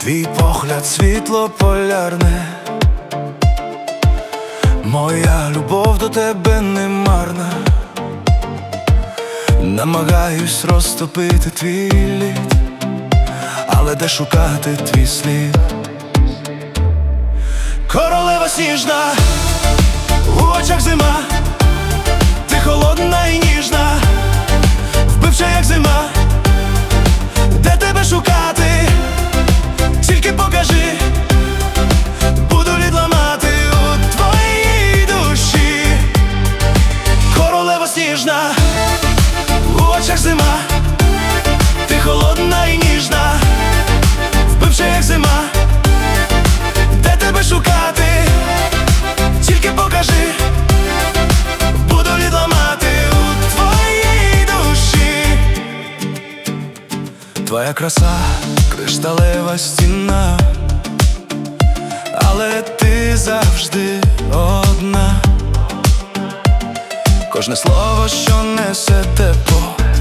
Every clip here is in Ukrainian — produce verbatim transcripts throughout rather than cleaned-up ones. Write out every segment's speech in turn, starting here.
Твій погляд світло полярне, моя любов до тебе не марна. Намагаюсь розтопити твій лід, але де шукати твій слід? Королева сніжна, у очах зима, ти холодна і ніжна, вбивча як зима. Де тебе шукати? Тільки покажи, буду лід ламати у твоїй душі. Королева сніжна, у очах зима, ти холодна і ніжна, вбивча як зима. Де тебе шукати? Тільки покажи, буду лід ламати у твоїй душі. Твоя краса — кришталева стіна, але ти завжди одна. Кожне слово, що несе тепло,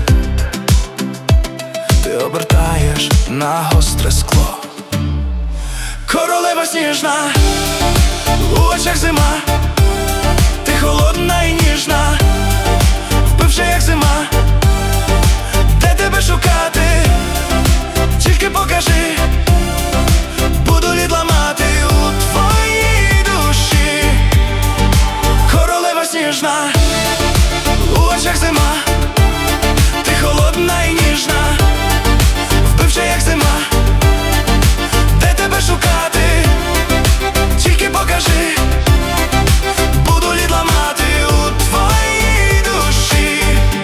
ти обертаєш на гостре скло. Королева сніжна, у очах зима, ти холодна і ніжна, вбивча як зима. Де тебе шукати? Тільки покажи, буду лід ламати у твоїй душі. Королева сніжна, у очах зима, ти холодна і ніжна, вбивча як зима. Де тебе шукати? Тільки покажи, буду лід ламати у твоїй душі.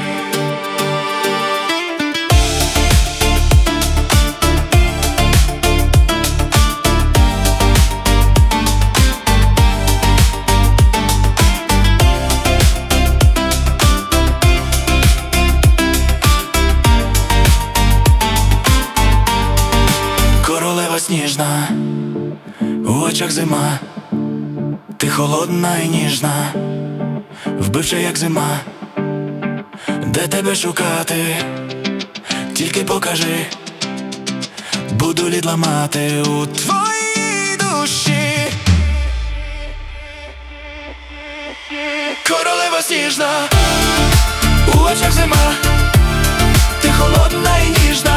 Королева сніжна, у очах зима, ти холодна і ніжна, вбивча як зима. Де тебе шукати? Тільки покажи, буду лід ламати у твоїй душі. Королева сніжна, у очах зима, ти холодна і ніжна,